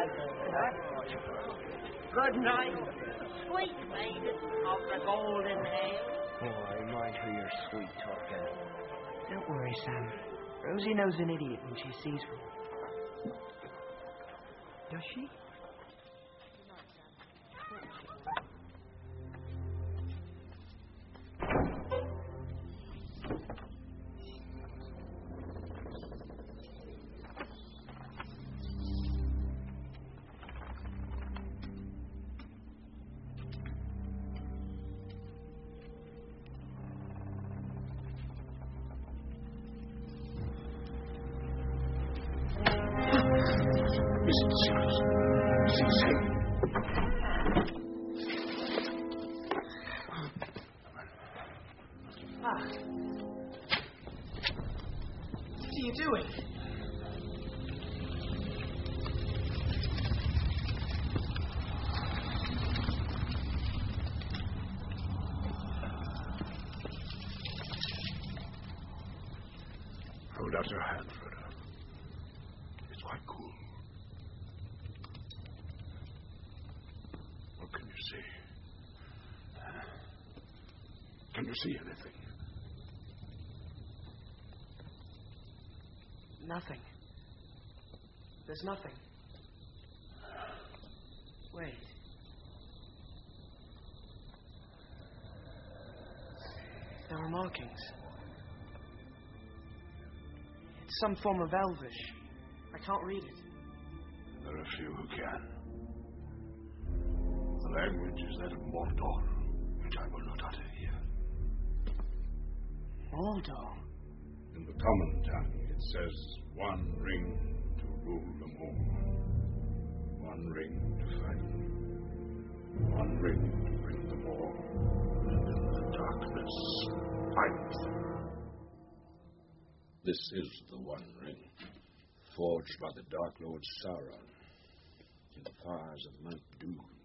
Good night, sweet maiden of the golden hair. Oh, I mind who you're sweet talking. Don't worry, Sam. Rosie knows an idiot when she sees one. Does she? What are you doing? Hold out your hand, Frodo. It's quite cool. What can you see? Can you see anything? Nothing. There's nothing. Wait. There are markings. It's some form of Elvish. I can't read it. There are few who can. The language is that of Mordor, which I will not utter here. Mordor? In the common tongue, it says, one ring to rule them all. One ring to fight them. One ring to bring them all. And in the darkness, fight them. This is the One Ring, forged by the Dark Lord Sauron in the fires of Mount Doom.